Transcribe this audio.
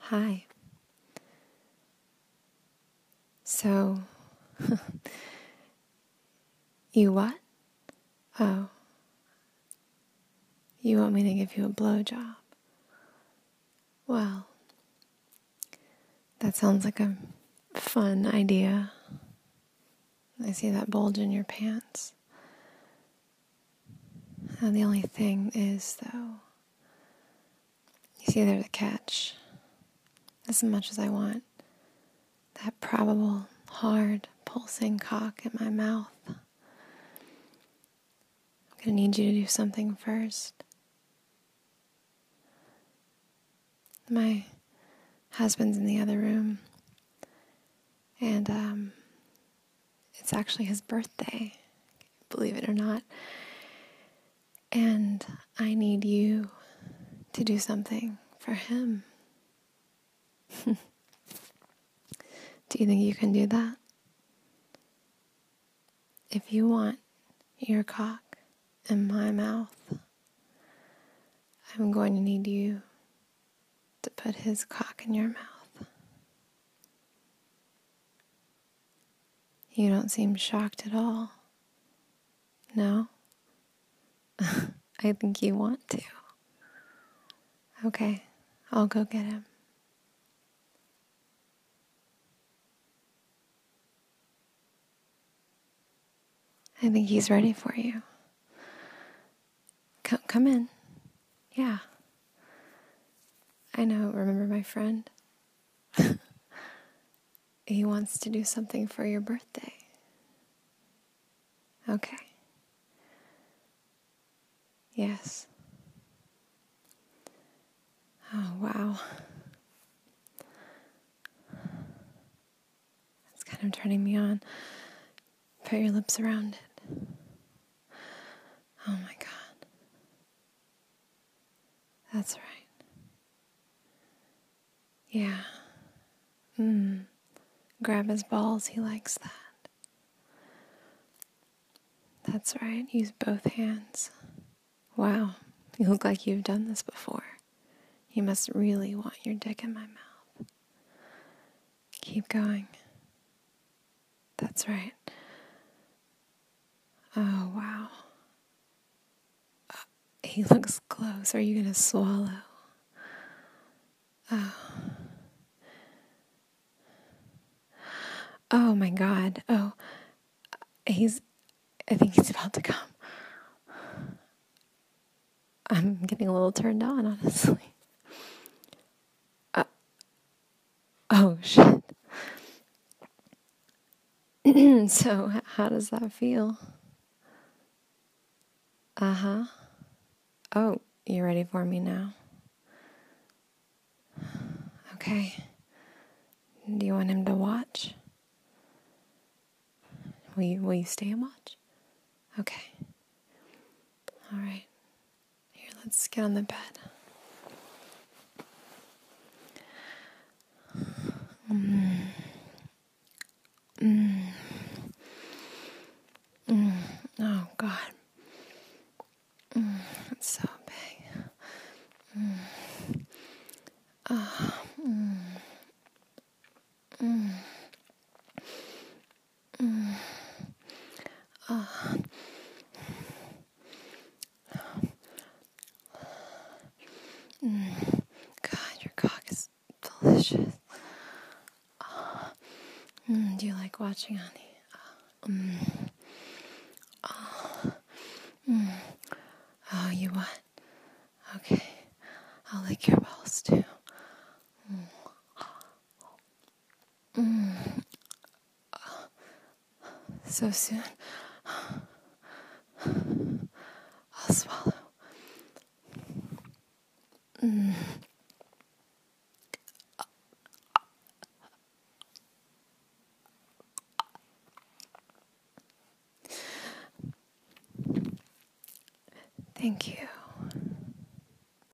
Hi. So, you what? Oh, you want me to give you a blowjob? Well, that sounds like a fun idea. I see that bulge in your pants. And the only thing is, though, you see there's a catch. As much as I want that probable, hard, pulsing cock in my mouth, I'm going to need you to do something first. My husband's in the other room, and it's actually his birthday, believe it or not, and I need you to do something for him. Do you think you can do that? If you want your cock in my mouth, I'm going to need you to put his cock in your mouth. You don't seem shocked at all. No? I think you want to. Okay, I'll go get him. I think he's ready for you. Come in. Yeah. I know, remember my friend? He wants to do something for your birthday. Okay. Yes. Oh, wow. It's kind of turning me on. Put your lips around it. Oh my God. That's right. Yeah. Grab his balls, he likes that. That's right, use both hands. Wow, you look like you've done this before. You must really want your dick in my mouth. Keep going. That's right. Oh, wow. He looks close. Are you going to swallow? Oh. Oh my God. Oh. I think he's about to come. I'm getting a little turned on, honestly. Oh, shit. So, how does that feel? Uh-huh. Oh, you ready for me now? Okay. Do you want him to watch? Will you stay and watch? Okay. All right. Here, let's get on the bed. Oh, God. It's so big. God, your cock is delicious. Do you like watching, honey? Oh, you what? Okay. I'll lick your balls, too. So soon. I'll swallow. Thank you.